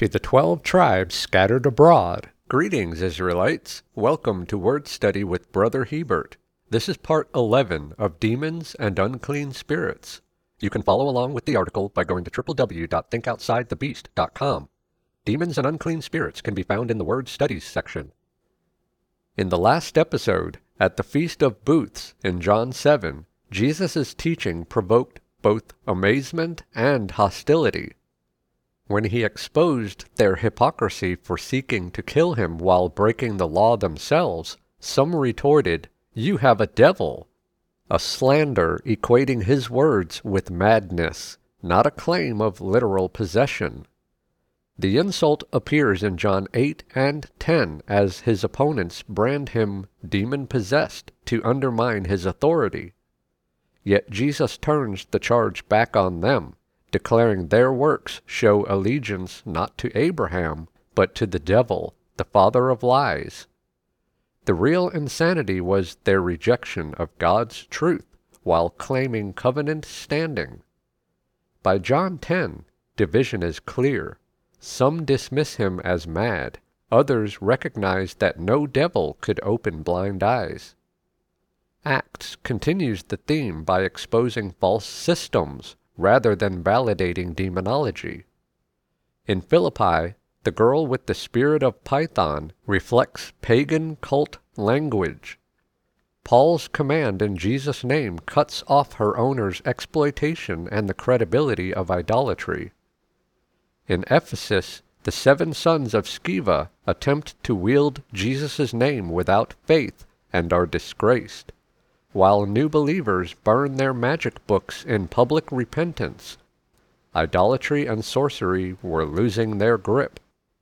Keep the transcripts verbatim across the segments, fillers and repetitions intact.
To the twelve tribes scattered abroad, greetings, Israelites. Welcome to Word Study with Brother Hebert. This is part eleven of Demons and Unclean Spirits. You can follow along with the article by going to w w w dot think outside the beast dot com. Demons and Unclean Spirits can be found in the Word Studies section. In the last episode, at the Feast of Booths in John seven, Jesus' teaching provoked both amazement and hostility. When he exposed their hypocrisy for seeking to kill him while breaking the law themselves, some retorted, "You have a devil," a slander equating his words with madness, not a claim of literal possession. The insult appears in John eight and ten as his opponents brand him demon-possessed to undermine his authority. Yet Jesus turns the charge back on them, declaring their works show allegiance not to Abraham, but to the devil, the father of lies. The real insanity was their rejection of God's truth while claiming covenant standing. By John ten, division is clear. Some dismiss him as mad, others recognize that no devil could open blind eyes. Acts continues the theme by exposing false systems rather than validating demonology. In Philippi, the girl with the spirit of Python reflects pagan cult language. Paul's command in Jesus' name cuts off her owner's exploitation and the credibility of idolatry. In Ephesus, the seven sons of Sceva attempt to wield Jesus' name without faith and are disgraced, while new believers burn their magic books in public repentance. Idolatry and sorcery were losing their grip.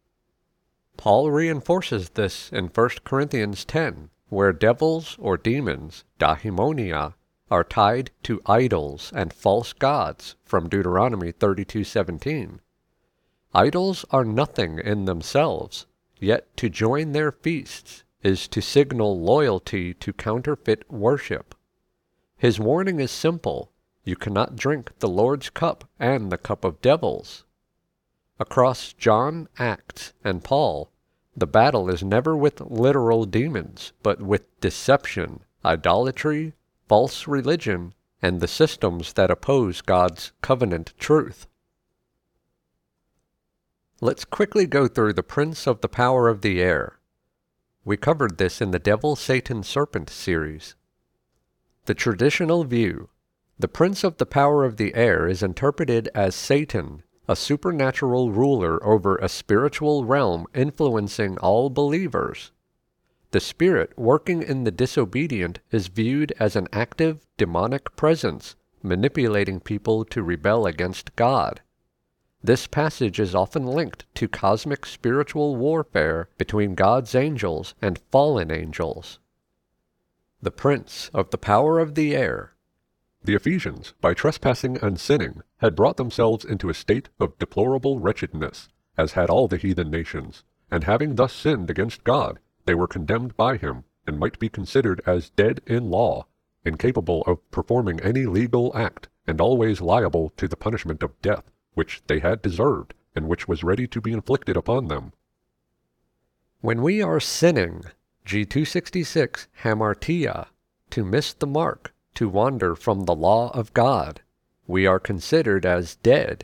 Paul reinforces this in First Corinthians ten, where devils or demons, daimonia, are tied to idols and false gods from Deuteronomy thirty-two seventeen. Idols are nothing in themselves, yet to join their feasts is to signal loyalty to counterfeit worship. His warning is simple: you cannot drink the Lord's cup and the cup of devils. Across John, Acts, and Paul, the battle is never with literal demons, but with deception, idolatry, false religion, and the systems that oppose God's covenant truth. Let's quickly go through the Prince of the Power of the Air. We covered this in the Devil, Satan, Serpent series. The traditional view: the Prince of the Power of the Air is interpreted as Satan, a supernatural ruler over a spiritual realm influencing all believers. The spirit working in the disobedient is viewed as an active demonic presence, manipulating people to rebel against God. This passage is often linked to cosmic spiritual warfare between God's angels and fallen angels. The Prince of the Power of the Air. The Ephesians, by trespassing and sinning, had brought themselves into a state of deplorable wretchedness, as had all the heathen nations, and having thus sinned against God, they were condemned by him, and might be considered as dead in law, incapable of performing any legal act, and always liable to the punishment of death, which they had deserved, and which was ready to be inflicted upon them. When we are sinning, G two sixty-six, hamartia, to miss the mark, to wander from the law of God, we are considered as dead.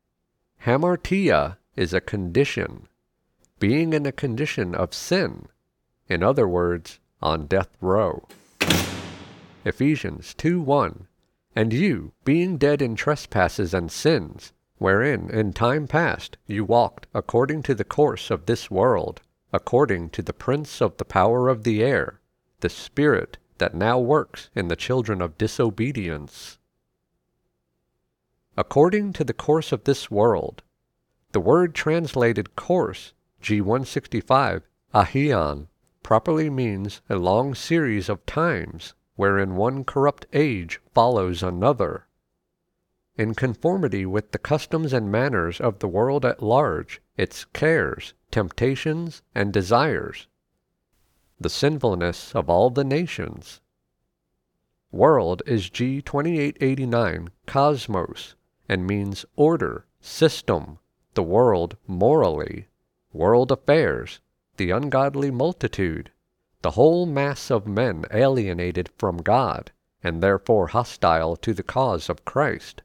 Hamartia is a condition, being in a condition of sin, in other words, on death row. Ephesians two one, and you, being dead in trespasses and sins, wherein in time past you walked according to the course of this world, according to the prince of the power of the air, the spirit that now works in the children of disobedience. According to the course of this world. The word translated course, G one sixty-five, ahion, properly means a long series of times, wherein one corrupt age follows another. In conformity with the customs and manners of the world at large, its cares, temptations, and desires. The sinfulness of all the nations. World is G twenty-eight eighty-nine, cosmos, and means order, system, the world morally, world affairs, the ungodly multitude, the whole mass of men alienated from God, and therefore hostile to the cause of Christ.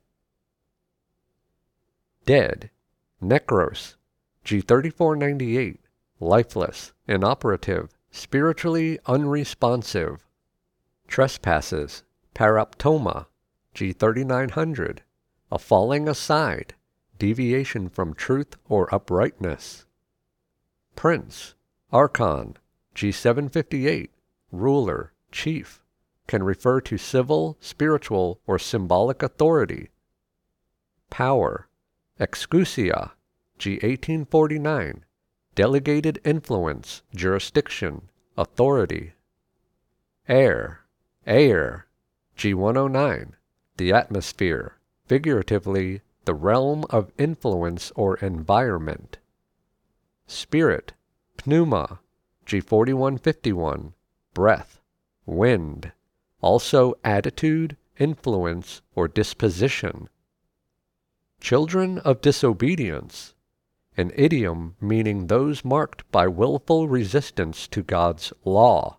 Dead, necros, G thirty-four ninety-eight, lifeless, inoperative, spiritually unresponsive. Trespasses, paraptoma, G thirty-nine hundred, a falling aside, deviation from truth or uprightness. Prince, archon, G seven fifty-eight, ruler, chief, can refer to civil, spiritual, or symbolic authority. Power, exousia, G eighteen forty-nine, delegated influence, jurisdiction, authority. Air, air, G one oh nine, the atmosphere, figuratively, the realm of influence or environment. Spirit, pneuma, G forty-one fifty-one, breath, wind, also attitude, influence, or disposition. Children of disobedience, an idiom meaning those marked by willful resistance to God's law.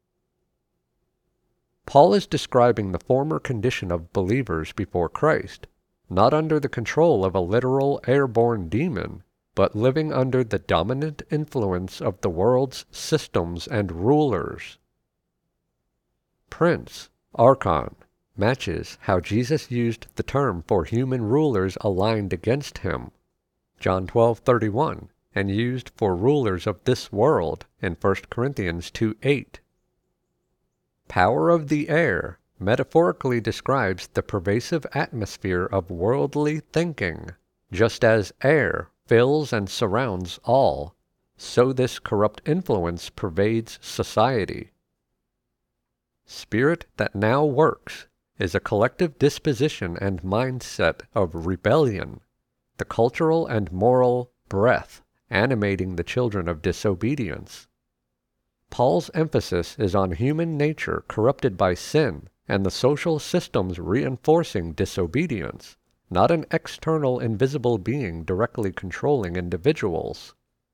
Paul is describing the former condition of believers before Christ, not under the control of a literal airborne demon, but living under the dominant influence of the world's systems and rulers. Prince, archon, matches how Jesus used the term for human rulers aligned against him, John twelve thirty-one, and used for rulers of this world in First Corinthians two eight. Power of the air metaphorically describes the pervasive atmosphere of worldly thinking. Just as air fills and surrounds all, so this corrupt influence pervades society. Spirit that now works is a collective disposition and mindset of rebellion, the cultural and moral breath animating the children of disobedience. Paul's emphasis is on human nature corrupted by sin and the social systems reinforcing disobedience, not an external invisible being directly controlling individuals.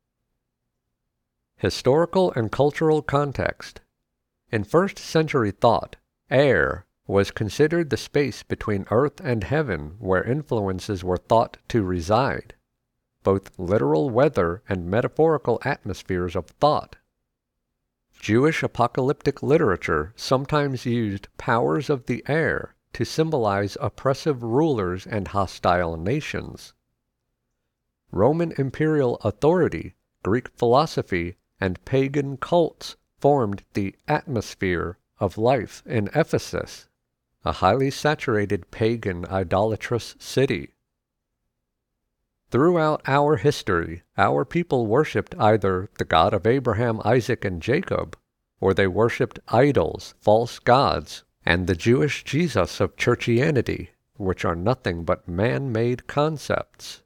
Historical and cultural context. In first century thought, air was considered the space between earth and heaven where influences were thought to reside, both literal weather and metaphorical atmospheres of thought. Jewish apocalyptic literature sometimes used powers of the air to symbolize oppressive rulers and hostile nations. Roman imperial authority, Greek philosophy, and pagan cults formed the atmosphere of life in Ephesus, a highly saturated pagan idolatrous city. Throughout our history, our people worshipped either the God of Abraham, Isaac, and Jacob, or they worshipped idols, false gods, and the Jewish Jesus of churchianity, which are nothing but man-made concepts.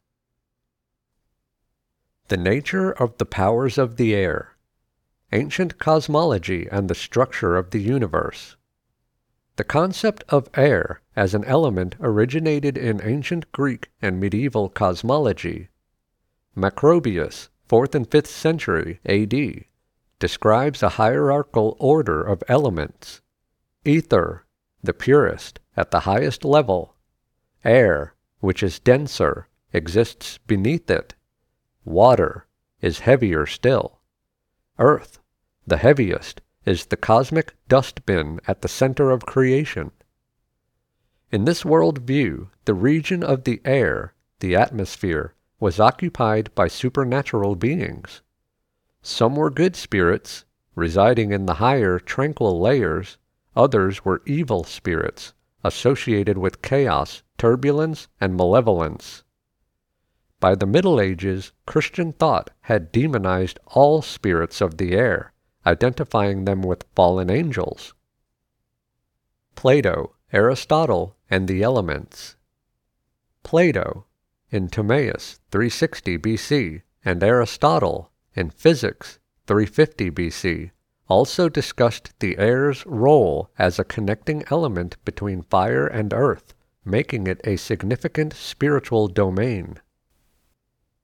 The nature of the powers of the air. Ancient cosmology and the structure of the universe. The concept of air as an element originated in ancient Greek and medieval cosmology. Macrobius, fourth and fifth century A D, describes a hierarchical order of elements. Ether, the purest, at the highest level. Air, which is denser, exists beneath it. Water is heavier still. Earth, the heaviest, is the cosmic dustbin at the center of creation. In this world view, the region of the air, the atmosphere, was occupied by supernatural beings. Some were good spirits, residing in the higher, tranquil layers. Others were evil spirits, associated with chaos, turbulence, and malevolence. By the Middle Ages, Christian thought had demonized all spirits of the air, identifying them with fallen angels. Plato, Aristotle, and the Elements. Plato, in Timaeus, three sixty B C, and Aristotle, in Physics, three fifty B C, also discussed the air's role as a connecting element between fire and earth, making it a significant spiritual domain.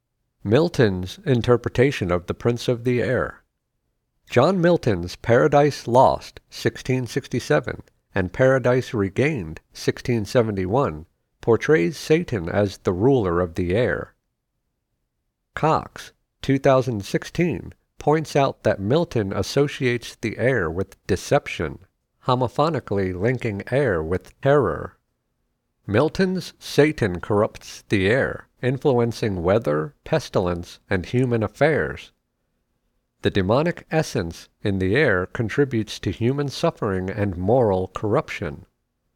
Milton's interpretation of the Prince of the Air. John Milton's Paradise Lost, sixteen sixty-seven, and Paradise Regained, sixteen seventy-one, portrays Satan as the ruler of the air. Cox, two thousand sixteen, points out that Milton associates the air with deception, homophonically linking air with terror. Milton's Satan corrupts the air, influencing weather, pestilence, and human affairs. The demonic essence in the air contributes to human suffering and moral corruption.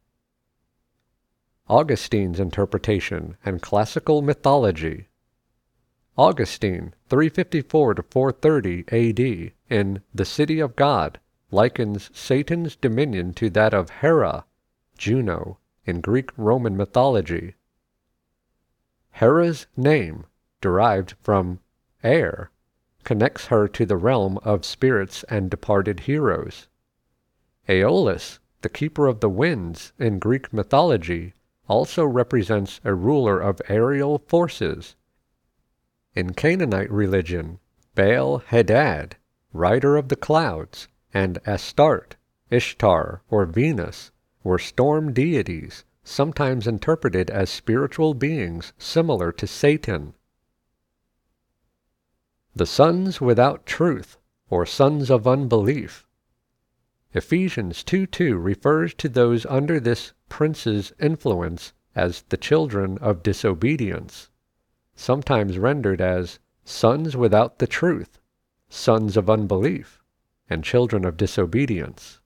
Augustine's interpretation and classical mythology. Augustine, three fifty-four to four thirty A D, in The City of God, likens Satan's dominion to that of Hera, Juno, in Greek-Roman mythology. Hera's name, derived from air, connects her to the realm of spirits and departed heroes. Aeolus, the keeper of the winds in Greek mythology, also represents a ruler of aerial forces. In Canaanite religion, Baal-Hadad, rider of the clouds, and Astarte, Ishtar, or Venus, were storm deities, sometimes interpreted as spiritual beings similar to Satan. The sons without truth, or sons of unbelief. Ephesians two two refers to those under this prince's influence as the children of disobedience, sometimes rendered as sons without the truth, sons of unbelief, and children of disobedience.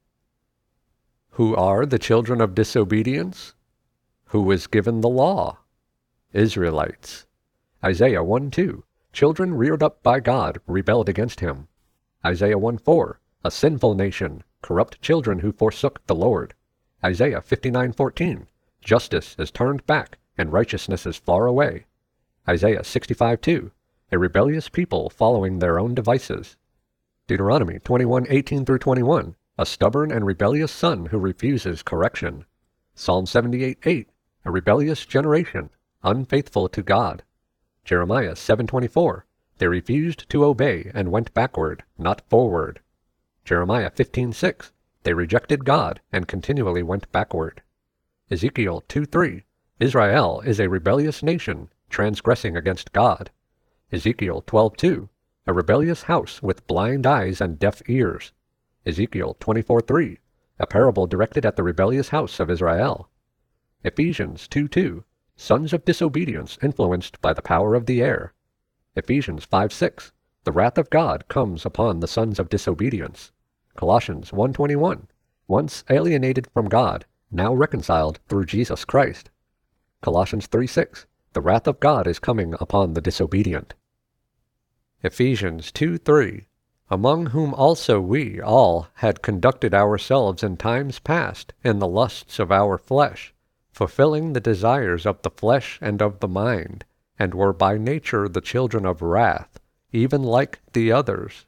Who are the children of disobedience? Who was given the law? Israelites. Isaiah one two. Children reared up by God rebelled against him. Isaiah one four. A sinful nation, corrupt children who forsook the Lord. Isaiah fifty-nine fourteen. Justice is turned back, and righteousness is far away. Isaiah sixty-five two. A rebellious people following their own devices. Deuteronomy twenty-one eighteen through twenty-one. A stubborn and rebellious son who refuses correction. Psalm seventy-eight eight. A rebellious generation, unfaithful to God. Jeremiah seven twenty-four. They refused to obey and went backward, not forward. Jeremiah fifteen six. They rejected God and continually went backward. Ezekiel two three. Israel is a rebellious nation, transgressing against God. Ezekiel twelve two. A rebellious house with blind eyes and deaf ears. Ezekiel twenty-four three, a parable directed at the rebellious house of Israel. Ephesians two two, sons of disobedience influenced by the power of the air. Ephesians five six, the wrath of God comes upon the sons of disobedience. Colossians one twenty-one, once alienated from God, now reconciled through Jesus Christ. Colossians three six, the wrath of God is coming upon the disobedient. Ephesians two three, among whom also we all had conducted ourselves in times past in the lusts of our flesh, fulfilling the desires of the flesh and of the mind, and were by nature the children of wrath, even like the others.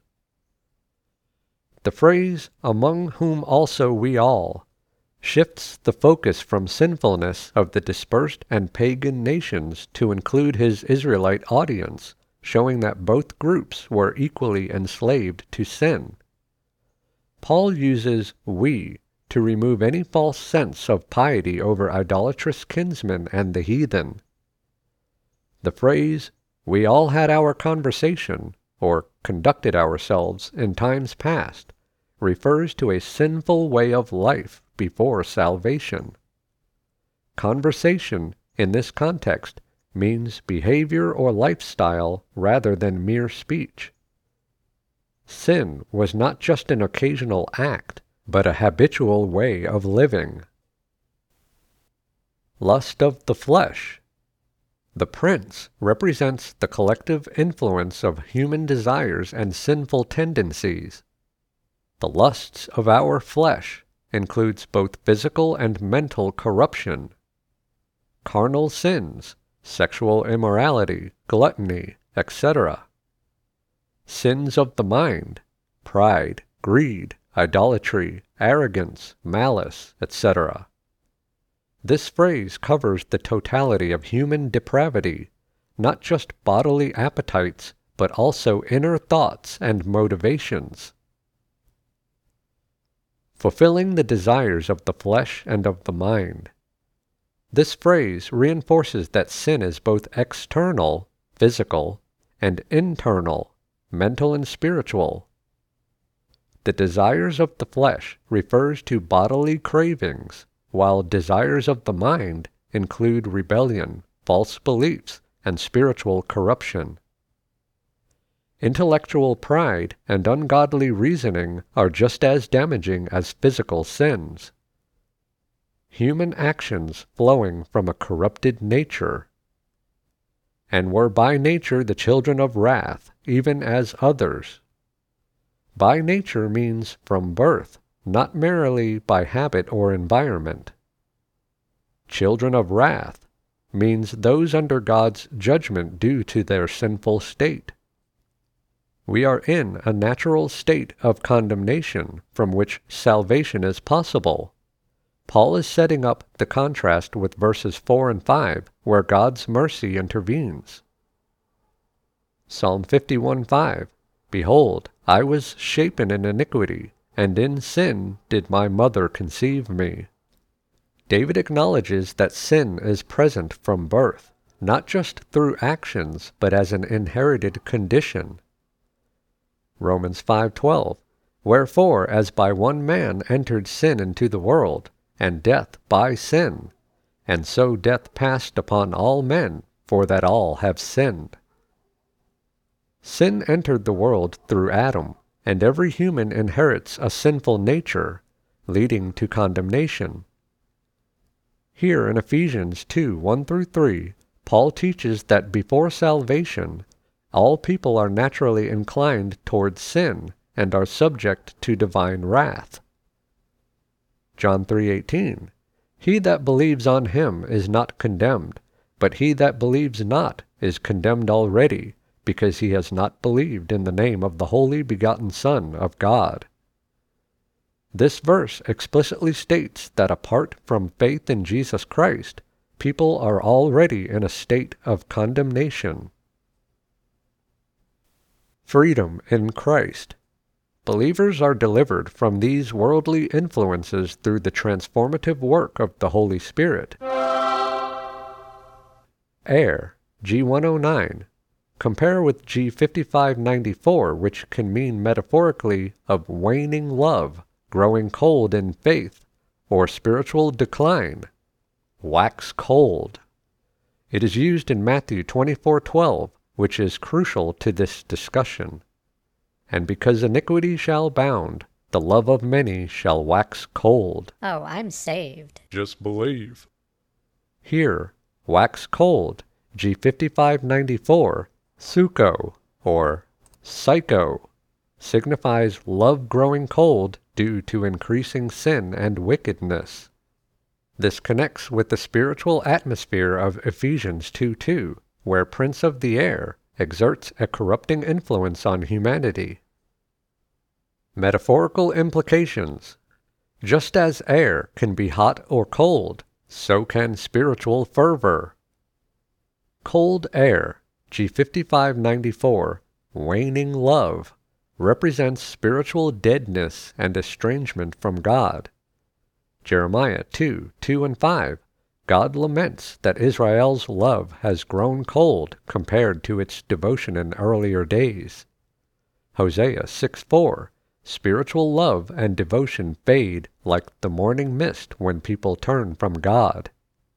The phrase, among whom also we all, shifts the focus from sinfulness of the dispersed and pagan nations to include his Israelite audience, showing that both groups were equally enslaved to sin. Paul uses we to remove any false sense of piety over idolatrous kinsmen and the heathen. The phrase, we all had our conversation, or conducted ourselves in times past, refers to a sinful way of life before salvation. Conversation, in this context, means behavior or lifestyle rather than mere speech. Sin was not just an occasional act, but a habitual way of living. Lust of the flesh. The prince represents the collective influence of human desires and sinful tendencies. The lusts of our flesh includes both physical and mental corruption. Carnal sins, sexual immorality, gluttony, et cetera. Sins of the mind, pride, greed, idolatry, arrogance, malice, et cetera. This phrase covers the totality of human depravity, not just bodily appetites, but also inner thoughts and motivations. Fulfilling the desires of the flesh and of the mind. This phrase reinforces that sin is both external, physical, and internal, mental and spiritual. The desires of the flesh refers to bodily cravings, while desires of the mind include rebellion, false beliefs, and spiritual corruption. Intellectual pride and ungodly reasoning are just as damaging as physical sins. Human actions flowing from a corrupted nature. And were by nature the children of wrath, even as others. By nature means from birth, not merely by habit or environment. Children of wrath means those under God's judgment due to their sinful state. We are in a natural state of condemnation from which salvation is possible. Paul is setting up the contrast with verses four and five, where God's mercy intervenes. Psalm fifty-one five, Behold, I was shapen in iniquity, and in sin did my mother conceive me. David acknowledges that sin is present from birth, not just through actions, but as an inherited condition. Romans five twelve, Wherefore, as by one man entered sin into the world, and death by sin, and so death passed upon all men, for that all have sinned. Sin entered the world through Adam, and every human inherits a sinful nature, leading to condemnation. Here in Ephesians two one through three, Paul teaches that before salvation, all people are naturally inclined towards sin and are subject to divine wrath. John three eighteen, He that believes on him is not condemned, but he that believes not is condemned already, because he has not believed in the name of the only begotten Son of God. This verse explicitly states that apart from faith in Jesus Christ, people are already in a state of condemnation. Freedom in Christ. Believers are delivered from these worldly influences through the transformative work of the Holy Spirit. Air, G one oh nine. Compare with G fifty-five ninety-four, which can mean metaphorically of waning love, growing cold in faith, or spiritual decline. Wax cold. It is used in Matthew twenty-four twelve, which is crucial to this discussion. And because iniquity shall abound, the love of many shall wax cold. Oh, I'm saved. Just believe. Here, wax cold, G fifty-five ninety-four, suko, or psycho, signifies love growing cold due to increasing sin and wickedness. This connects with the spiritual atmosphere of Ephesians two two, where Prince of the Air exerts a corrupting influence on humanity. Metaphorical implications. Just as air can be hot or cold, so can spiritual fervor. Cold air, G fifty-five ninety-four, waning love, represents spiritual deadness and estrangement from God. Jeremiah two two and five, God laments that Israel's love has grown cold compared to its devotion in earlier days. Hosea six four, spiritual love and devotion fade like the morning mist when people turn from God.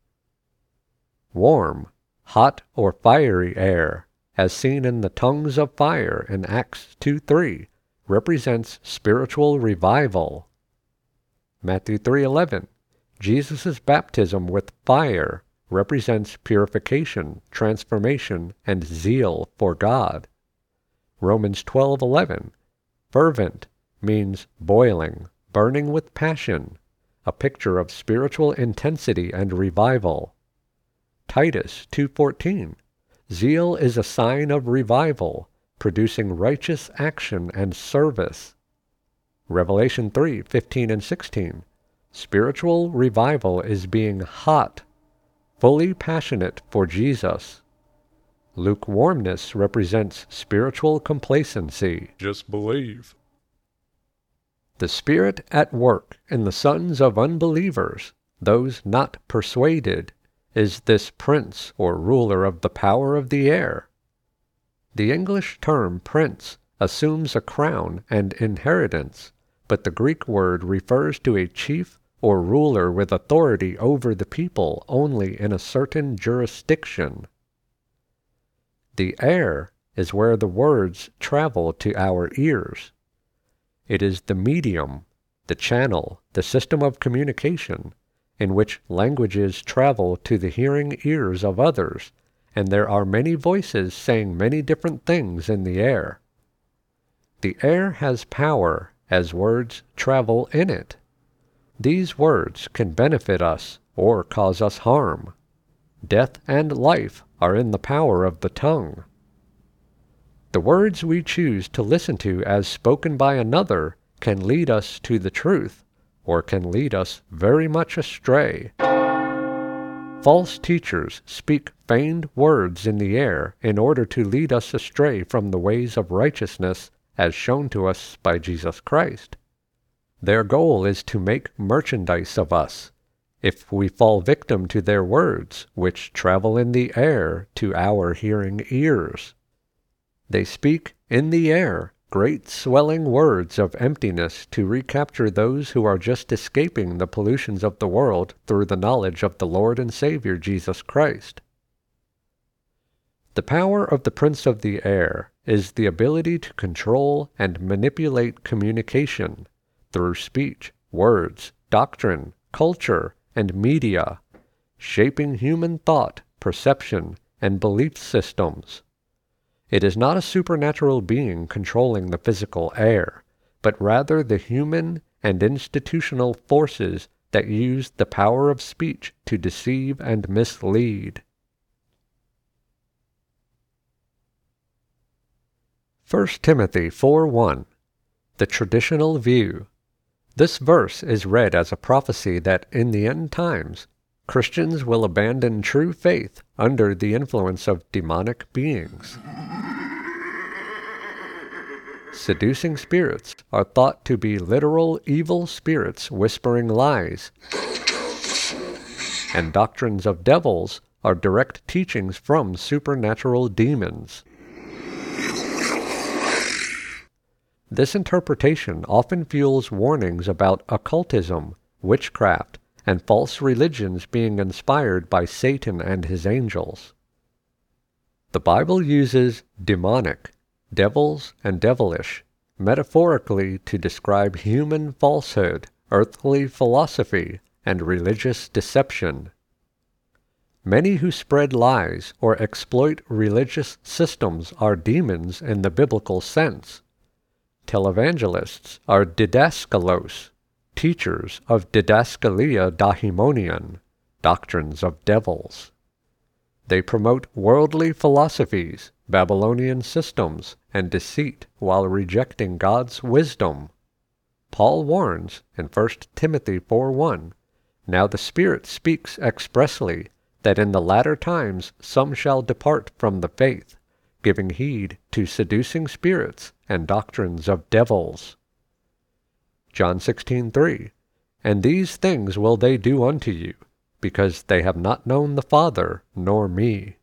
Warm, hot or fiery air, as seen in the tongues of fire in Acts two three, represents spiritual revival. Matthew three eleven, Jesus' baptism with fire represents purification, transformation, and zeal for God. Romans twelve eleven, fervent means boiling, burning with passion, a picture of spiritual intensity and revival. Titus two fourteen, zeal is a sign of revival, producing righteous action and service. Revelation three fifteen and sixteen, spiritual revival is being hot, fully passionate for Jesus. Lukewarmness represents spiritual complacency. Just believe. The Spirit at work in the sons of unbelievers, those not persuaded, is this prince or ruler of the power of the air. The English term prince assumes a crown and inheritance, but the Greek word refers to a chief or ruler with authority over the people only in a certain jurisdiction. The air is where the words travel to our ears. It is the medium, the channel, the system of communication, in which languages travel to the hearing ears of others, and there are many voices saying many different things in the air. The air has power as words travel in it. These words can benefit us or cause us harm. Death and life are in the power of the tongue. The words we choose to listen to as spoken by another can lead us to the truth, or can lead us very much astray. False teachers speak feigned words in the air in order to lead us astray from the ways of righteousness as shown to us by Jesus Christ. Their goal is to make merchandise of us, if we fall victim to their words, which travel in the air to our hearing ears. They speak in the air great swelling words of emptiness to recapture those who are just escaping the pollutions of the world through the knowledge of the Lord and Savior Jesus Christ. The power of the Prince of the Air is the ability to control and manipulate communication through speech, words, doctrine, culture, and media, shaping human thought, perception, and belief systems. It is not a supernatural being controlling the physical air, but rather the human and institutional forces that use the power of speech to deceive and mislead. First Timothy four one. The traditional view. This verse is read as a prophecy that in the end times, Christians will abandon true faith under the influence of demonic beings. Seducing spirits are thought to be literal evil spirits whispering lies, and doctrines of devils are direct teachings from supernatural demons. This interpretation often fuels warnings about occultism, witchcraft, and false religions being inspired by Satan and his angels. The Bible uses demonic, devils, and devilish metaphorically to describe human falsehood, earthly philosophy, and religious deception. Many who spread lies or exploit religious systems are demons in the biblical sense. Televangelists are didaskalos, teachers of didaskalia daimonion, doctrines of devils. They promote worldly philosophies, Babylonian systems, and deceit while rejecting God's wisdom. Paul warns in First Timothy four one, Now the Spirit speaks expressly that in the latter times some shall depart from the faith, giving heed to seducing spirits and doctrines of devils. John sixteen three, And these things will they do unto you, because they have not known the Father nor me.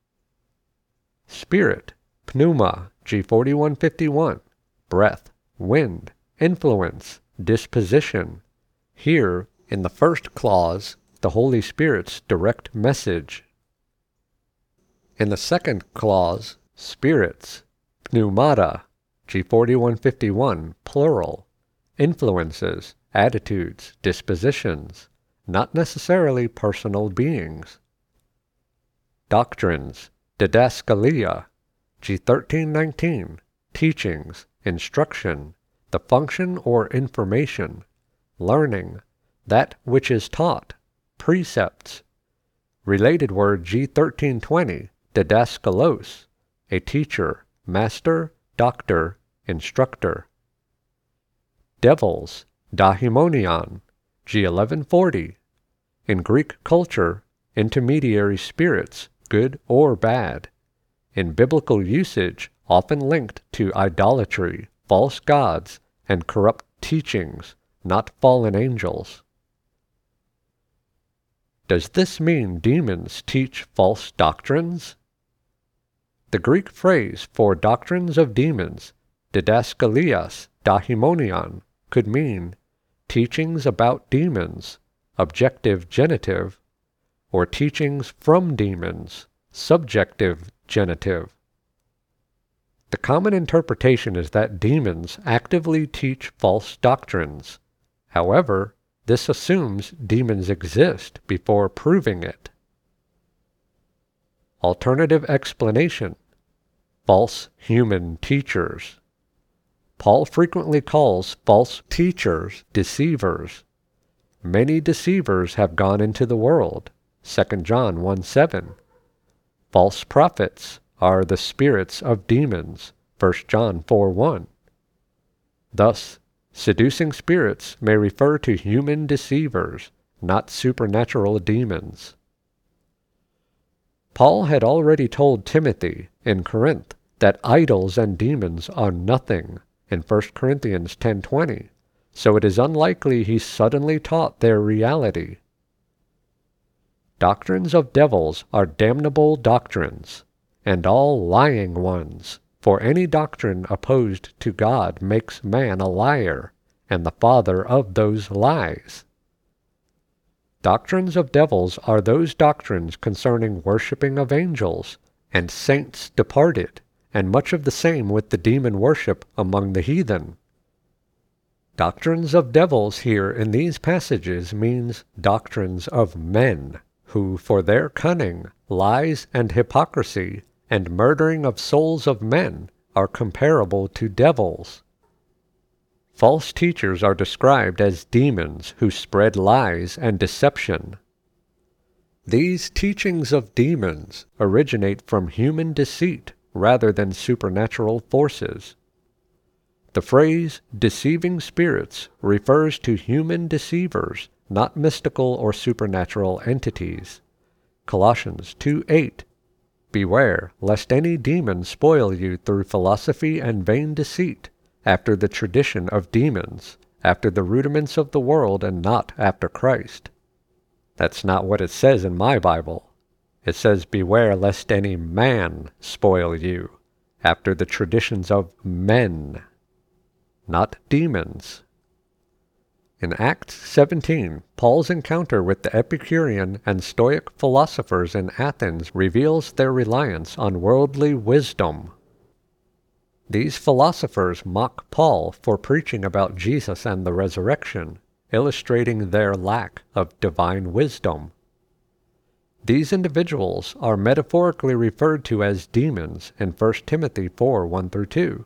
Spirit, pneuma, G forty-one fifty-one, breath, wind, influence, disposition. Here, in the first clause, the Holy Spirit's direct message. In the second clause, spirits, pneumata, G forty-one fifty-one, plural, influences, attitudes, dispositions, not necessarily personal beings. Doctrines, didaskalia, G thirteen nineteen, teachings, instruction, the function or information, learning, that which is taught, precepts. Related word G thirteen twenty, didaskalos, a teacher, master, doctor, instructor. Devils, daimonion, G eleven forty. In Greek culture, intermediary spirits, good or bad. in biblical usage often linked to idolatry, false gods, and corrupt teachings, not fallen angels. Does this mean demons teach false doctrines? The Greek phrase for doctrines of demons, didaskalias daimonion, could mean teachings about demons, objective genitive, or teachings from demons, subjective genitive. The common interpretation is that demons actively teach false doctrines. However, this assumes demons exist before proving it. Alternative explanation: false human teachers. Paul frequently calls false teachers deceivers. Many deceivers have gone into the world. Second John one seven. False prophets are the spirits of demons. First John four one. Thus, seducing spirits may refer to human deceivers, not supernatural demons. Paul had already told Timothy in Corinth that idols and demons are nothing in First Corinthians ten twenty, so it is unlikely he suddenly taught their reality. Doctrines of devils are damnable doctrines, and all lying ones, for any doctrine opposed to God makes man a liar, and the father of those lies. Doctrines of devils are those doctrines concerning worshipping of angels, and saints departed, and much of the same with the demon worship among the heathen. Doctrines of devils here in these passages means doctrines of men, who for their cunning, lies, and hypocrisy, and murdering of souls of men, are comparable to devils. False teachers are described as demons who spread lies and deception. These teachings of demons originate from human deceit rather than supernatural forces. The phrase deceiving spirits refers to human deceivers, not mystical or supernatural entities. Colossians two eight. Beware lest any demon spoil you through philosophy and vain deceit, after the tradition of demons, after the rudiments of the world, and not after Christ. That's not what it says in my Bible. It says, beware lest any man spoil you, after the traditions of men, not demons. In Acts seventeen, Paul's encounter with the Epicurean and Stoic philosophers in Athens reveals their reliance on worldly wisdom. These philosophers mock Paul for preaching about Jesus and the resurrection, illustrating their lack of divine wisdom. These individuals are metaphorically referred to as demons in First Timothy four one through two.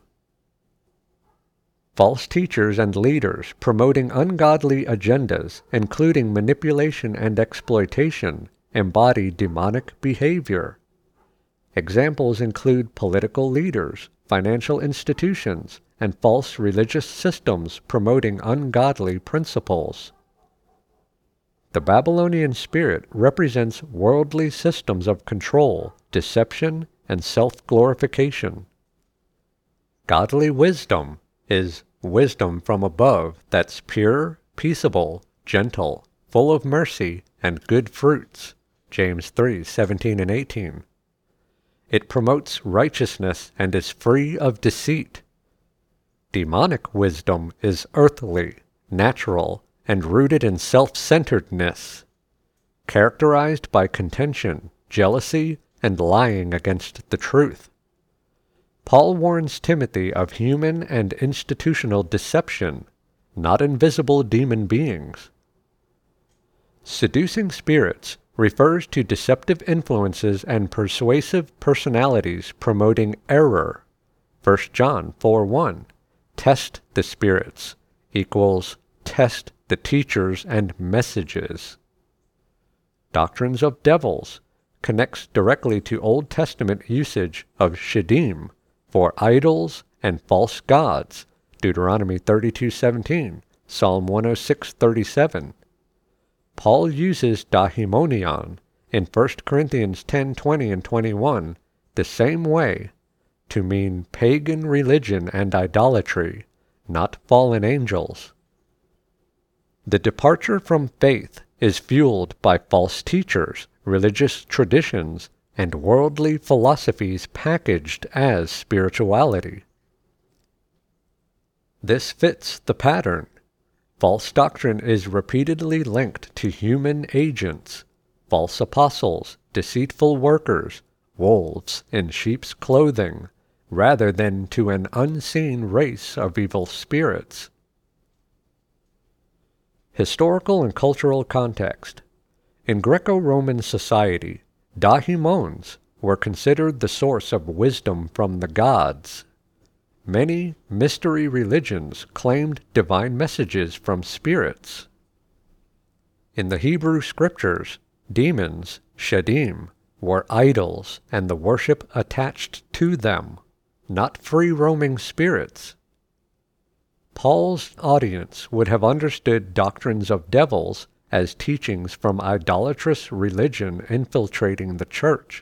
False teachers and leaders promoting ungodly agendas, including manipulation and exploitation, embody demonic behavior. Examples include political leaders, financial institutions, and false religious systems promoting ungodly principles. The Babylonian spirit represents worldly systems of control, deception, and self-glorification. Godly wisdom is wisdom from above that's pure, peaceable, gentle, full of mercy, and good fruits. James three seventeen and eighteen. It promotes righteousness and is free of deceit. Demonic wisdom is earthly, natural, and rooted in self-centeredness, characterized by contention, jealousy, and lying against the truth. Paul warns Timothy of human and institutional deception, not invisible demon beings. Seducing spirits refers to deceptive influences and persuasive personalities promoting error. First John four one. Test the spirits equals test the teachers and messages. Doctrines of devils connects directly to Old Testament usage of Sheddim for idols and false gods, Deuteronomy thirty-two seventeen, Psalm one oh six thirty-seven. Paul uses daimonion in First Corinthians ten twenty and twenty-one, the same way to mean pagan religion and idolatry, not fallen angels. The departure from faith is fueled by false teachers, religious traditions, and worldly philosophies packaged as spirituality. This fits the pattern. False doctrine is repeatedly linked to human agents, false apostles, deceitful workers, wolves in sheep's clothing, rather than to an unseen race of evil spirits. Historical and cultural context. In Greco-Roman society, dahimons were considered the source of wisdom from the gods. Many mystery religions claimed divine messages from spirits. In the Hebrew scriptures, demons, shedim, were idols and the worship attached to them, not free-roaming spirits. Paul's audience would have understood doctrines of devils as teachings from idolatrous religion infiltrating the church.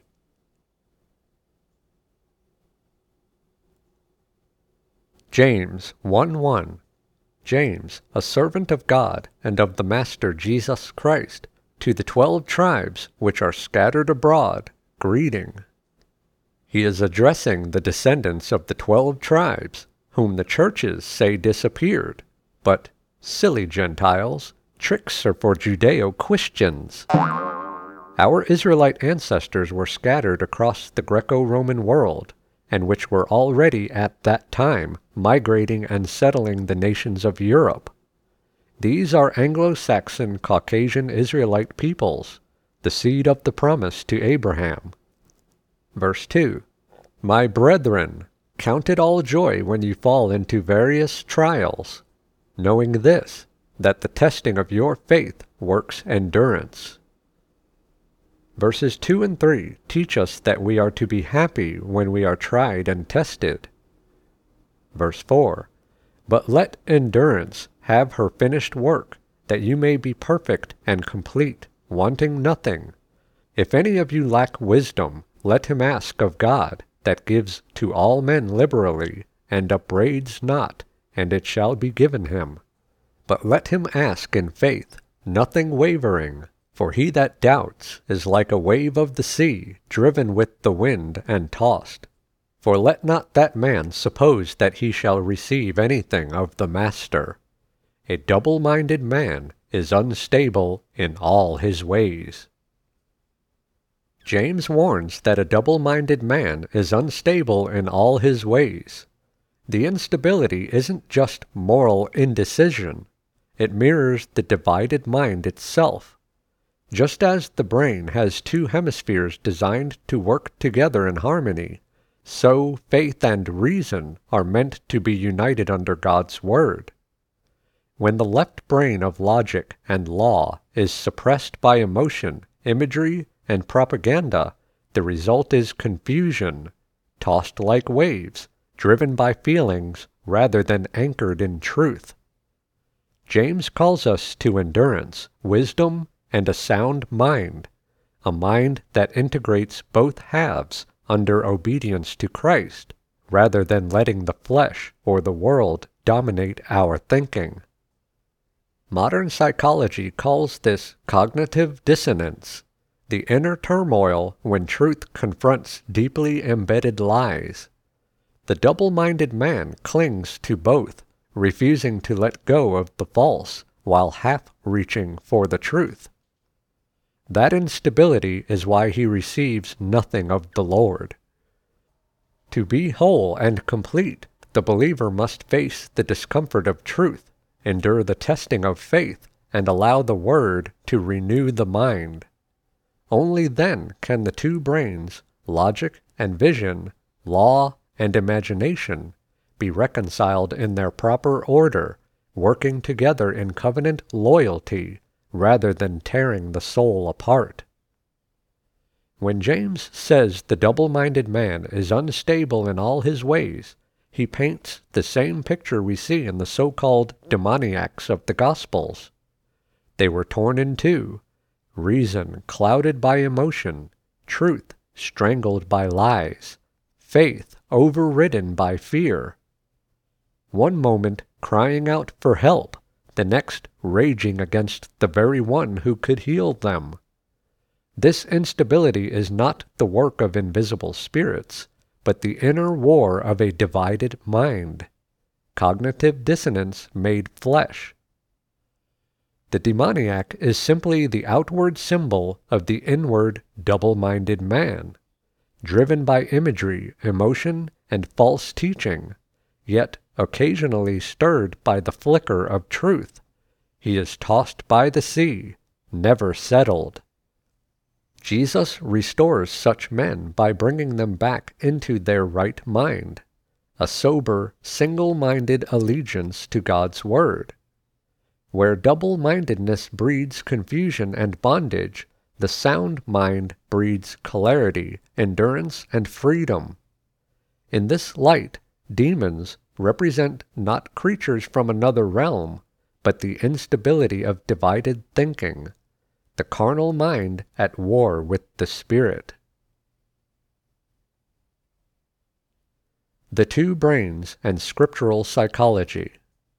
James one one. James, a servant of God and of the Master Jesus Christ, to the twelve tribes which are scattered abroad, greeting. He is addressing the descendants of the twelve tribes, whom the churches say disappeared, but, silly Gentiles, tricks are for Judeo-Christians. Our Israelite ancestors were scattered across the Greco-Roman world, and which were already at that time migrating and settling the nations of Europe. These are Anglo-Saxon Caucasian Israelite peoples, the seed of the promise to Abraham. Verse two. My brethren, count it all joy when you fall into various trials, knowing this, that the testing of your faith works endurance. Verses two and three teach us that we are to be happy when we are tried and tested. Verse four. But let endurance have her finished work, that you may be perfect and complete, wanting nothing. If any of you lack wisdom, let him ask of God, that gives to all men liberally, and upbraids not, and it shall be given him. But let him ask in faith, nothing wavering. For he that doubts is like a wave of the sea, driven with the wind and tossed. For let not that man suppose that he shall receive anything of the Master. A double-minded man is unstable in all his ways. James warns that a double-minded man is unstable in all his ways. The instability isn't just moral indecision. It mirrors the divided mind itself. Just as the brain has two hemispheres designed to work together in harmony, so faith and reason are meant to be united under God's Word. When the left brain of logic and law is suppressed by emotion, imagery, and propaganda, the result is confusion, tossed like waves, driven by feelings rather than anchored in truth. James calls us to endurance, wisdom, and a sound mind, a mind that integrates both halves under obedience to Christ, rather than letting the flesh or the world dominate our thinking. Modern psychology calls this cognitive dissonance, the inner turmoil when truth confronts deeply embedded lies. The double-minded man clings to both, refusing to let go of the false while half reaching for the truth. That instability is why he receives nothing of the Lord. To be whole and complete, the believer must face the discomfort of truth, endure the testing of faith, and allow the Word to renew the mind. Only then can the two brains, logic and vision, law and imagination, be reconciled in their proper order, working together in covenant loyalty, rather than tearing the soul apart. When James says the double-minded man is unstable in all his ways, he paints the same picture we see in the so-called demoniacs of the Gospels. They were torn in two, reason clouded by emotion, truth strangled by lies, faith overridden by fear. One moment crying out for help, the next raging against the very one who could heal them. This instability is not the work of invisible spirits, but the inner war of a divided mind. Cognitive dissonance made flesh. The demoniac is simply the outward symbol of the inward double-minded man, driven by imagery, emotion, and false teaching, yet occasionally stirred by the flicker of truth. He is tossed by the sea, never settled. Jesus restores such men by bringing them back into their right mind, a sober, single-minded allegiance to God's Word. Where double-mindedness breeds confusion and bondage, the sound mind breeds clarity, endurance, and freedom. In this light, demons represent not creatures from another realm, but the instability of divided thinking, the carnal mind at war with the spirit. The Two Brains and Scriptural Psychology.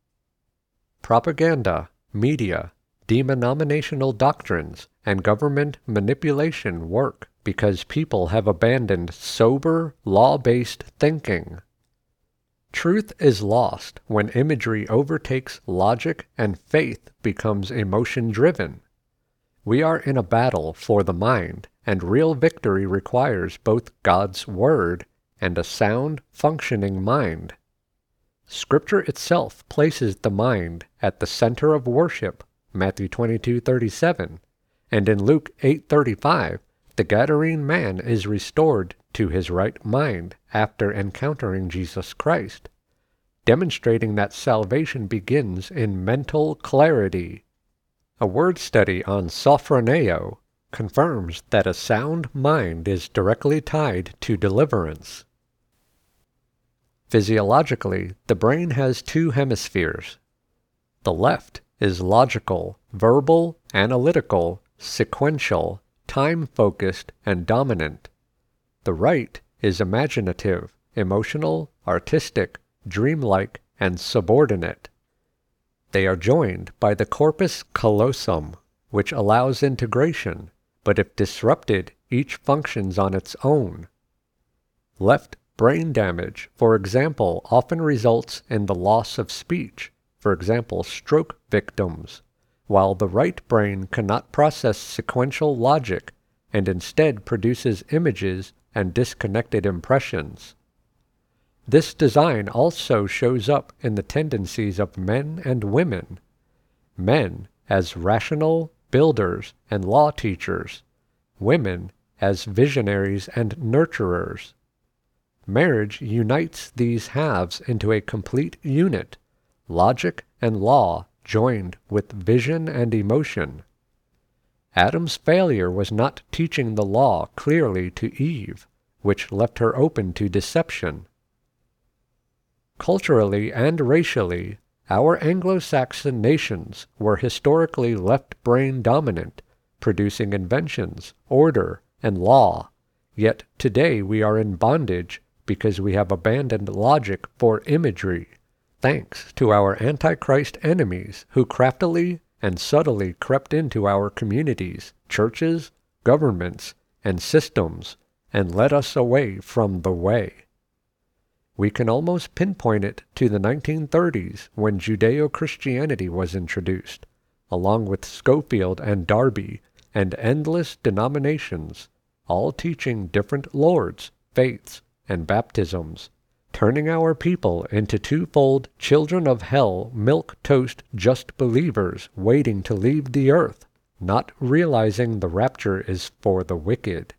Propaganda, media, denominational doctrines, and government manipulation work because people have abandoned sober, law-based thinking. Truth is lost when imagery overtakes logic and faith becomes emotion-driven. We are in a battle for the mind, and real victory requires both God's Word and a sound, functioning mind. Scripture itself places the mind at the center of worship, Matthew twenty-two thirty-seven, and in Luke eight thirty-five, the Gadarene man is restored to his right mind after encountering Jesus Christ, demonstrating that salvation begins in mental clarity. A word study on sophroneo confirms that a sound mind is directly tied to deliverance. Physiologically, the brain has two hemispheres. The left is logical, verbal, analytical, sequential, time-focused, and dominant. The right is imaginative, emotional, artistic, dreamlike, and subordinate. They are joined by the corpus callosum, which allows integration, but if disrupted, each functions on its own. Left brain damage, for example, often results in the loss of speech, for example, stroke victims, while the right brain cannot process sequential logic and instead produces images and disconnected impressions. This design also shows up in the tendencies of men and women. Men as rational builders and law teachers, women as visionaries and nurturers. Marriage unites these halves into a complete unit, logic and law joined with vision and emotion. Adam's failure was not teaching the law clearly to Eve, which left her open to deception. Culturally and racially, our Anglo-Saxon nations were historically left-brain dominant, producing inventions, order, and law, yet today we are in bondage because we have abandoned logic for imagery, thanks to our Antichrist enemies who craftily and subtly crept into our communities, churches, governments, and systems, and led us away from the way. We can almost pinpoint it to the nineteen thirties when Judeo-Christianity was introduced, along with Schofield and Darby, and endless denominations, all teaching different lords, faiths, and baptisms, turning our people into twofold children of hell, milk-toast just believers waiting to leave the earth, not realizing the rapture is for the wicked.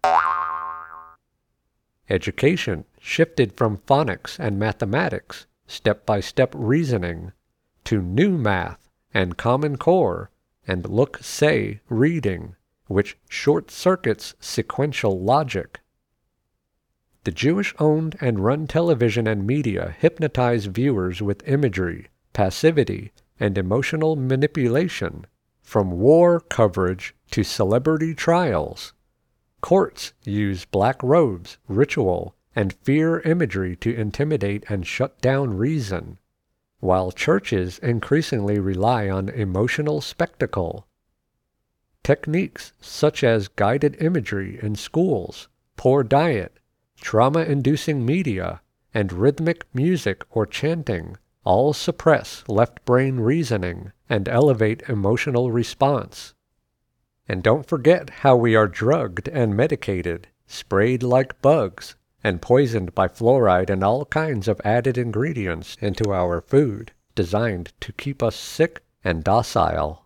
Education shifted from phonics and mathematics, step-by-step reasoning, to new math and Common Core and look-say reading, which short-circuits sequential logic. The Jewish-owned and run television and media hypnotize viewers with imagery, passivity, and emotional manipulation, from war coverage to celebrity trials. Courts use black robes, ritual, and fear imagery to intimidate and shut down reason, while churches increasingly rely on emotional spectacle. Techniques such as guided imagery in schools, poor diet, trauma-inducing media, and rhythmic music or chanting all suppress left-brain reasoning and elevate emotional response. And don't forget how we are drugged and medicated, sprayed like bugs, and poisoned by fluoride and all kinds of added ingredients into our food, designed to keep us sick and docile.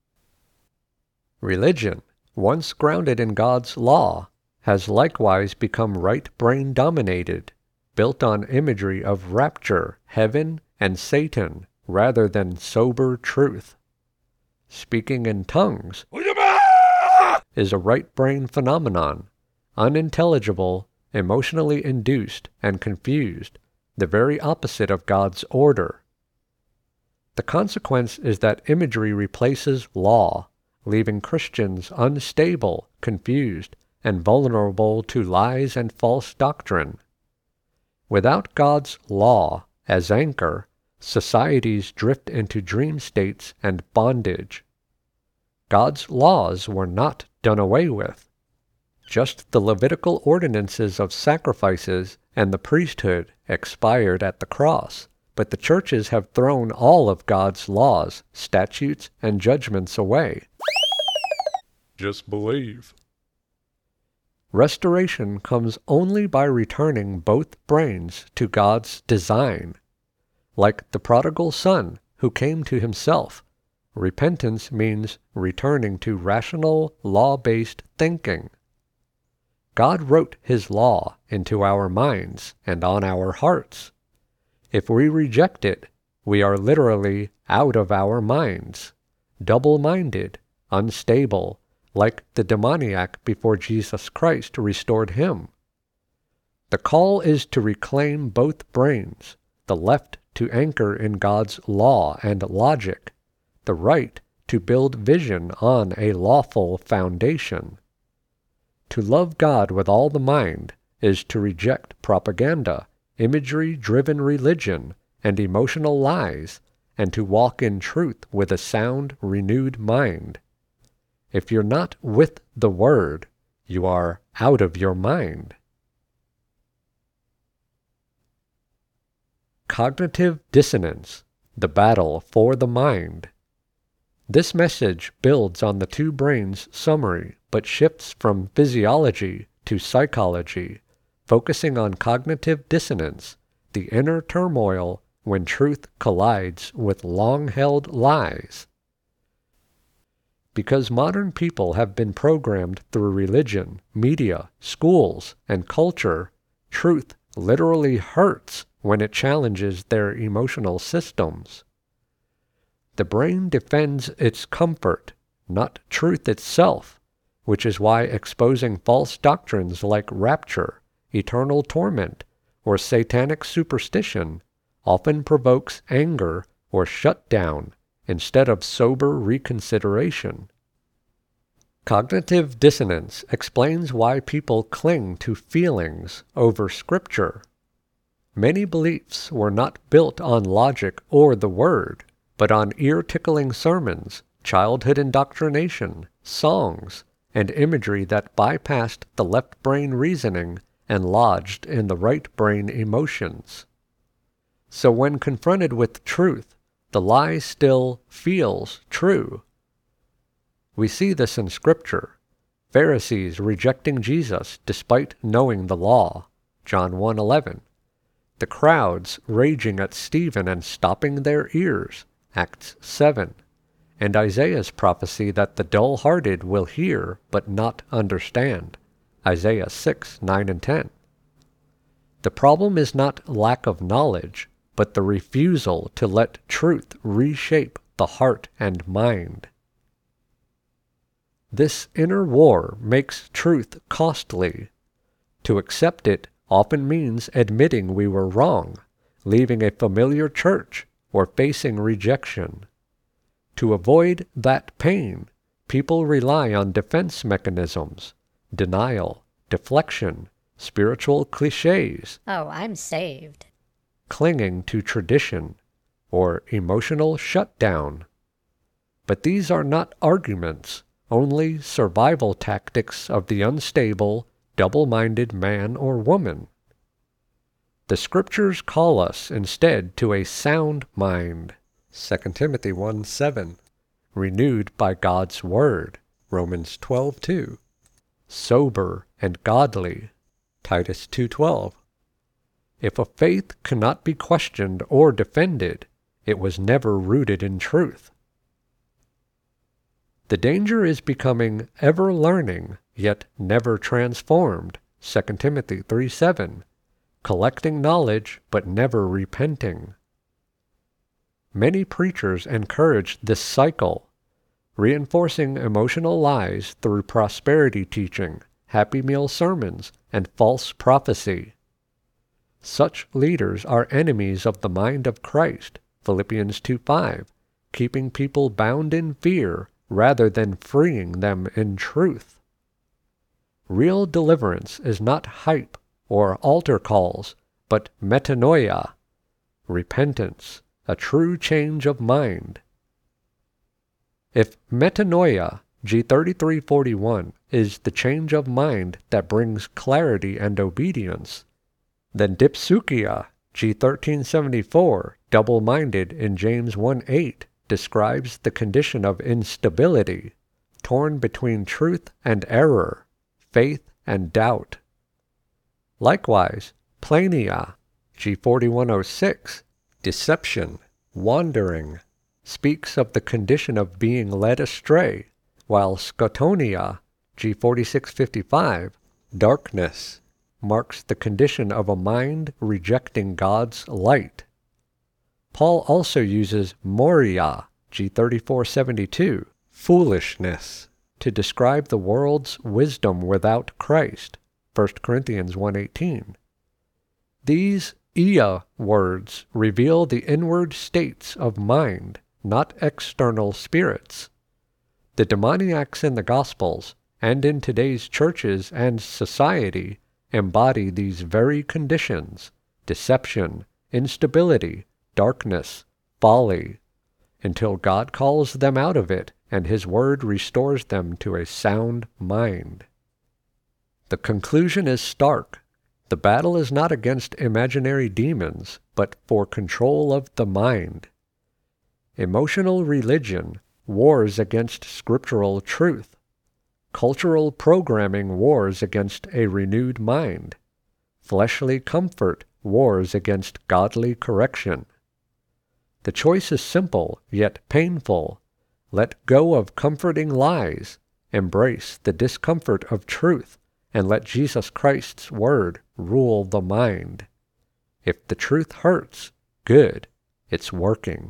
Religion, once grounded in God's law, has likewise become right-brain dominated, built on imagery of rapture, heaven, and Satan, rather than sober truth. Speaking in tongues is a right-brain phenomenon, unintelligible, emotionally induced, and confused, the very opposite of God's order. The consequence is that imagery replaces law, leaving Christians unstable, confused, and vulnerable to lies and false doctrine. Without God's law as anchor, societies drift into dream states and bondage. God's laws were not done away with. Just the Levitical ordinances of sacrifices and the priesthood expired at the cross, but the churches have thrown all of God's laws, statutes, and judgments away. Just believe. Restoration comes only by returning both brains to God's design. Like the prodigal son who came to himself, repentance means returning to rational, law-based thinking. God wrote His law into our minds and on our hearts. If we reject it, we are literally out of our minds, double-minded, unstable, like the demoniac before Jesus Christ restored him. The call is to reclaim both brains, the left to anchor in God's law and logic, the right to build vision on a lawful foundation. To love God with all the mind is to reject propaganda, imagery-driven religion, and emotional lies, and to walk in truth with a sound, renewed mind. If you're not with the Word, you are out of your mind. Cognitive dissonance, the battle for the mind. This message builds on the two brains summary, but shifts from physiology to psychology, focusing on cognitive dissonance, the inner turmoil when truth collides with long-held lies. Because modern people have been programmed through religion, media, schools, and culture, truth literally hurts when it challenges their emotional systems. The brain defends its comfort, not truth itself, which is why exposing false doctrines like rapture, eternal torment, or satanic superstition often provokes anger or shutdown instead of sober reconsideration. Cognitive dissonance explains why people cling to feelings over Scripture. Many beliefs were not built on logic or the Word, but on ear-tickling sermons, childhood indoctrination, songs, and imagery that bypassed the left brain reasoning and lodged in the right brain emotions. So when confronted with truth, the lie still feels true. We see this in Scripture. Pharisees rejecting Jesus despite knowing the law, John one eleven. The crowds raging at Stephen and stopping their ears, Acts seven. And Isaiah's prophecy that the dull-hearted will hear but not understand, Isaiah six nine and ten. The problem is not lack of knowledge, but the refusal to let truth reshape the heart and mind. This inner war makes truth costly. To accept it often means admitting we were wrong, leaving a familiar church, or facing rejection. To avoid that pain, people rely on defense mechanisms, denial, deflection, spiritual cliches, Oh, I'm saved. clinging to tradition, or emotional shutdown. But these are not arguments, only survival tactics of the unstable, double-minded man or woman. The Scriptures call us instead to a sound mind, Second Timothy one seven, renewed by God's Word, Romans twelve two, sober and godly, Titus two twelve. If a faith cannot be questioned or defended, it was never rooted in truth. The danger is becoming ever learning, yet never transformed, Second Timothy three seven, collecting knowledge but never repenting. Many preachers encourage this cycle, reinforcing emotional lies through prosperity teaching, Happy Meal sermons, and false prophecy. Such leaders are enemies of the mind of Christ, Philippians two five, keeping people bound in fear rather than freeing them in truth. Real deliverance is not hype or altar calls, but metanoia, repentance, a true change of mind. If metanoia, G thirty-three forty-one, is the change of mind that brings clarity and obedience, then dipsukia, G thirteen seventy-four, double-minded in James one eight, describes the condition of instability, torn between truth and error, faith and doubt. Likewise, plania, G forty-one oh six, deception, wandering, speaks of the condition of being led astray, while scotonia, G forty-six fifty-five, darkness, marks the condition of a mind rejecting God's light. Paul also uses moria, G thirty-four seventy-two, foolishness, to describe the world's wisdom without Christ, First Corinthians one eighteen. These ia words reveal the inward states of mind, not external spirits. The demoniacs in the Gospels, and in today's churches and society, embody these very conditions: deception, instability, darkness, folly, until God calls them out of it and His Word restores them to a sound mind. The conclusion is stark. The battle is not against imaginary demons, but for control of the mind. Emotional religion wars against scriptural truth. Cultural programming wars against a renewed mind. Fleshly comfort wars against godly correction. The choice is simple, yet painful. Let go of comforting lies, embrace the discomfort of truth, and let Jesus Christ's Word rule the mind. If the truth hurts, good, it's working.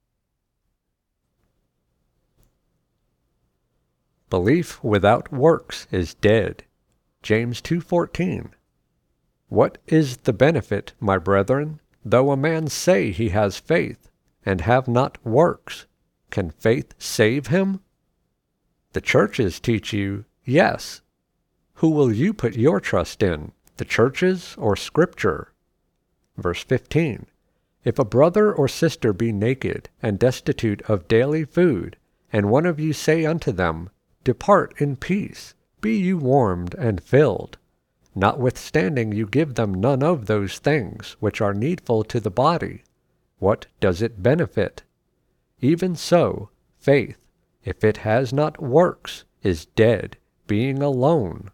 Belief without works is dead. James two fourteen. What is the benefit, my brethren, though a man say he has faith, and have not works? Can faith save him? The churches teach you, yes. Who will you put your trust in, the churches or Scripture? Verse fifteen. If a brother or sister be naked, and destitute of daily food, and one of you say unto them, Depart in peace, be you warmed and filled, notwithstanding you give them none of those things which are needful to the body, what does it benefit? Even so, faith, if it has not works, is dead, being alone.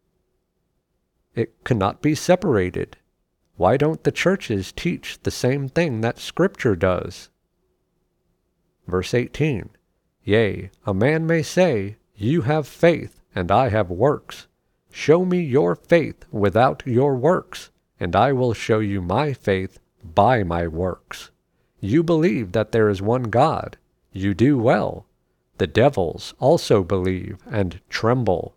It cannot be separated. Why don't the churches teach the same thing that Scripture does? Verse eighteen. Yea, a man may say, You have faith, and I have works. Show me your faith without your works, and I will show you my faith by my works. You believe that there is one God. You do well. The devils also believe and tremble.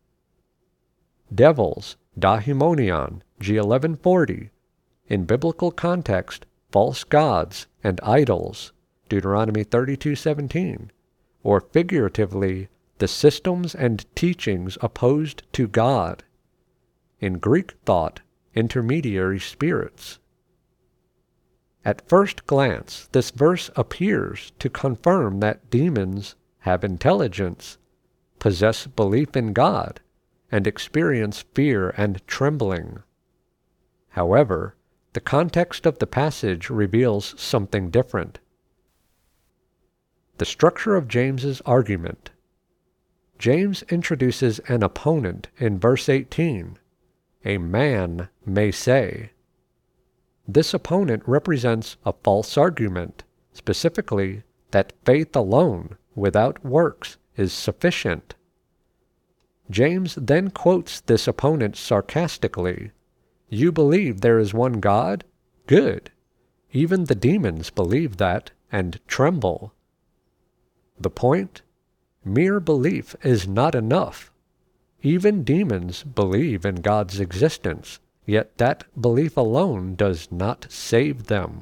Devils, daimonion, G eleven forty. In biblical context, false gods and idols, Deuteronomy thirty-two seventeen. Or figuratively, the systems and teachings opposed to God. In Greek thought, intermediary spirits. At first glance, this verse appears to confirm that demons have intelligence, possess belief in God, and experience fear and trembling. However, the context of the passage reveals something different. The structure of James's argument. James introduces an opponent in verse eighteen. A man may say. This opponent represents a false argument, specifically that faith alone, without works, is sufficient. James then quotes this opponent sarcastically. You believe there is one God? Good. Even the demons believe that and tremble. The point? Mere belief is not enough. Even demons believe in God's existence, yet that belief alone does not save them.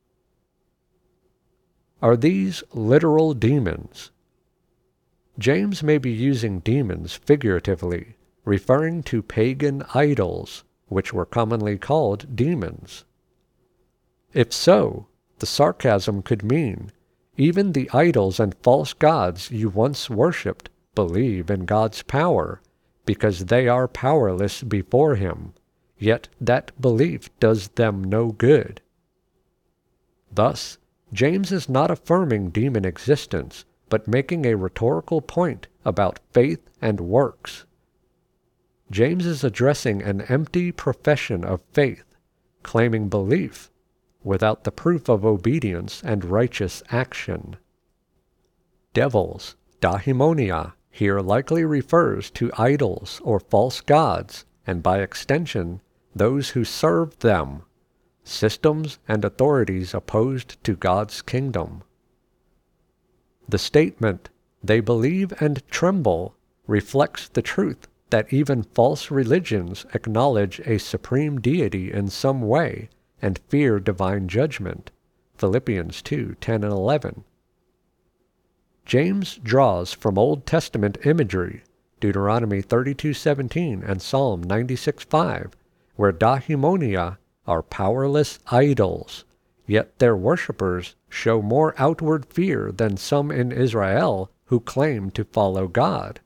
Are these literal demons? James may be using demons figuratively, referring to pagan idols, which were commonly called demons. If so, the sarcasm could mean, even the idols and false gods you once worshipped believe in God's power, because they are powerless before Him, yet that belief does them no good. Thus, James is not affirming demon existence, but making a rhetorical point about faith and works. James is addressing an empty profession of faith, claiming belief, without the proof of obedience and righteous action. Devils, daimonia, here likely refers to idols or false gods, and by extension, those who serve them, systems and authorities opposed to God's kingdom. The statement, they believe and tremble, reflects the truth that even false religions acknowledge a supreme deity in some way and fear divine judgment. Philippians two ten and eleven. James draws from Old Testament imagery, Deuteronomy thirty-two seventeen and Psalm ninety-six five, where daimonia are powerless idols, yet their worshippers show more outward fear than some in Israel who claim to follow God.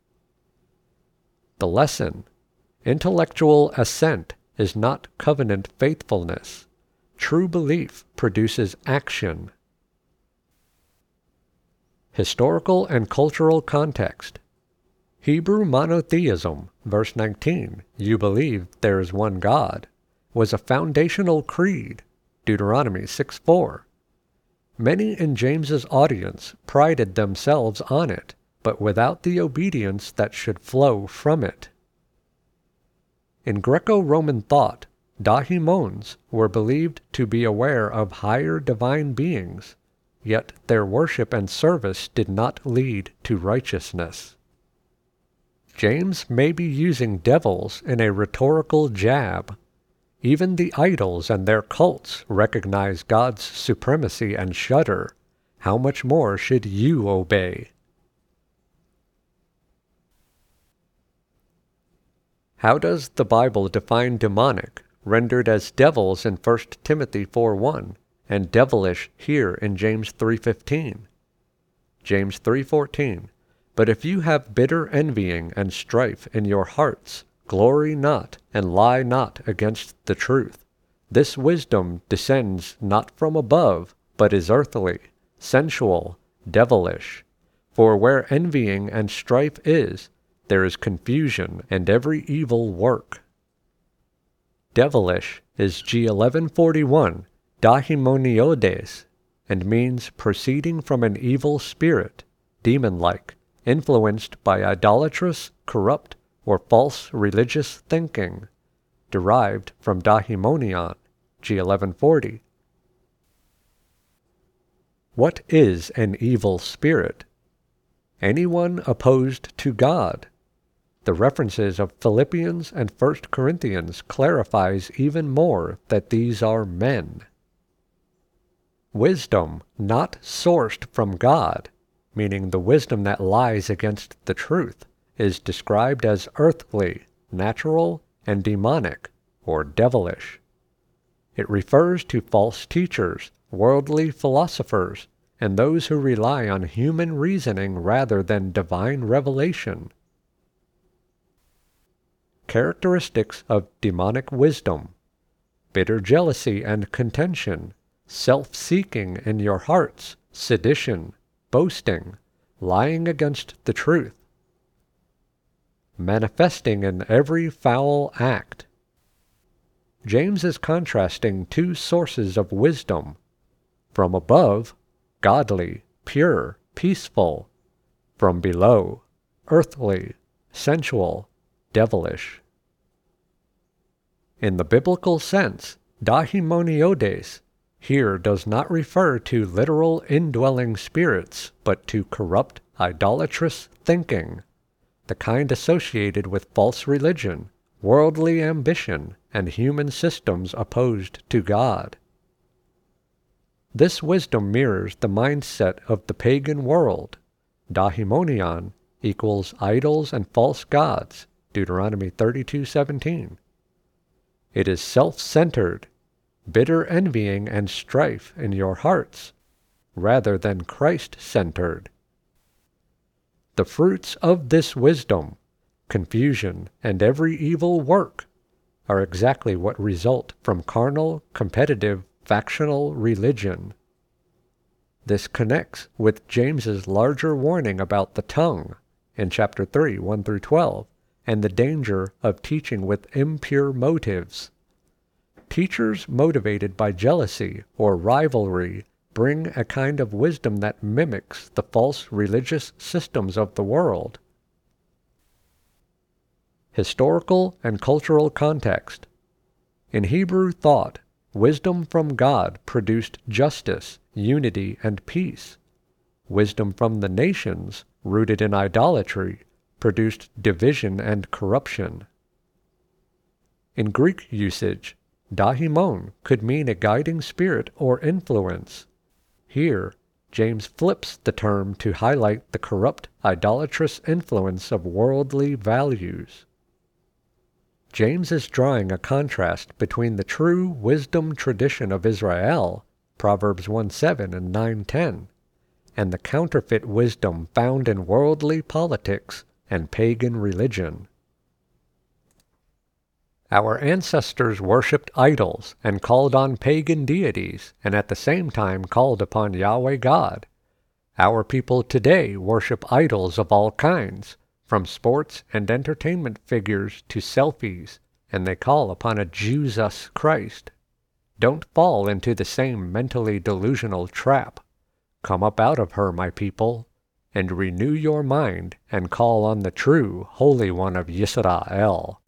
The lesson: intellectual assent is not covenant faithfulness. True belief produces action. Historical and cultural context. Hebrew monotheism, verse nineteen, you believe there is one God, was a foundational creed, Deuteronomy six four. Many in James's audience prided themselves on it, but without the obedience that should flow from it. In Greco-Roman thought, daimons were believed to be aware of higher divine beings, yet their worship and service did not lead to righteousness. James may be using devils in a rhetorical jab. Even the idols and their cults recognize God's supremacy and shudder. How much more should you obey? How does the Bible define demonic, rendered as devils in First Timothy four one, and devilish here in James three fifteen? James three fourteen, but if you have bitter envying and strife in your hearts, glory not, and lie not against the truth. This wisdom descends not from above, but is earthly, sensual, devilish. For where envying and strife is, there is confusion and every evil work. Devilish is G eleven forty-one, daimoniodes, and means proceeding from an evil spirit, demon-like, influenced by idolatrous, corrupt, or false religious thinking, derived from daimonion, G eleven forty. What is an evil spirit? Anyone opposed to God. The references of Philippians and First Corinthians clarifies even more that these are men. Wisdom not sourced from God, meaning the wisdom that lies against the truth, is described as earthly, natural, and demonic, or devilish. It refers to false teachers, worldly philosophers, and those who rely on human reasoning rather than divine revelation. Characteristics of demonic wisdom: bitter jealousy and contention, self-seeking in your hearts, sedition, boasting, lying against the truth, manifesting in every foul act. James is contrasting two sources of wisdom: from above, godly, pure, peaceful; from below, earthly, sensual, devilish. In the biblical sense, daimoniodes here does not refer to literal indwelling spirits, but to corrupt, idolatrous thinking, the kind associated with false religion, worldly ambition, and human systems opposed to God. This wisdom mirrors the mindset of the pagan world. Daimonion equals idols and false gods, Deuteronomy thirty-two seventeen. It is self-centered, bitter envying and strife in your hearts, rather than Christ-centered. The fruits of this wisdom, confusion, and every evil work, are exactly what result from carnal, competitive, factional religion. This connects with James's larger warning about the tongue in chapter three, one through twelve, and the danger of teaching with impure motives. Teachers motivated by jealousy or rivalry bring a kind of wisdom that mimics the false religious systems of the world. Historical and cultural context. In Hebrew thought, wisdom from God produced justice, unity, and peace. Wisdom from the nations, rooted in idolatry, produced division and corruption. In Greek usage, daimon could mean a guiding spirit or influence. Here, James flips the term to highlight the corrupt, idolatrous influence of worldly values. James is drawing a contrast between the true wisdom tradition of Israel, Proverbs one seven and nine ten, and the counterfeit wisdom found in worldly politics and pagan religion. Our ancestors worshipped idols and called on pagan deities, and at the same time called upon Yahweh God. Our people today worship idols of all kinds, from sports and entertainment figures to selfies, and they call upon a Jesus Christ. Don't fall into the same mentally delusional trap. Come up out of her, my people, and renew your mind and call on the true Holy One of Yisrael.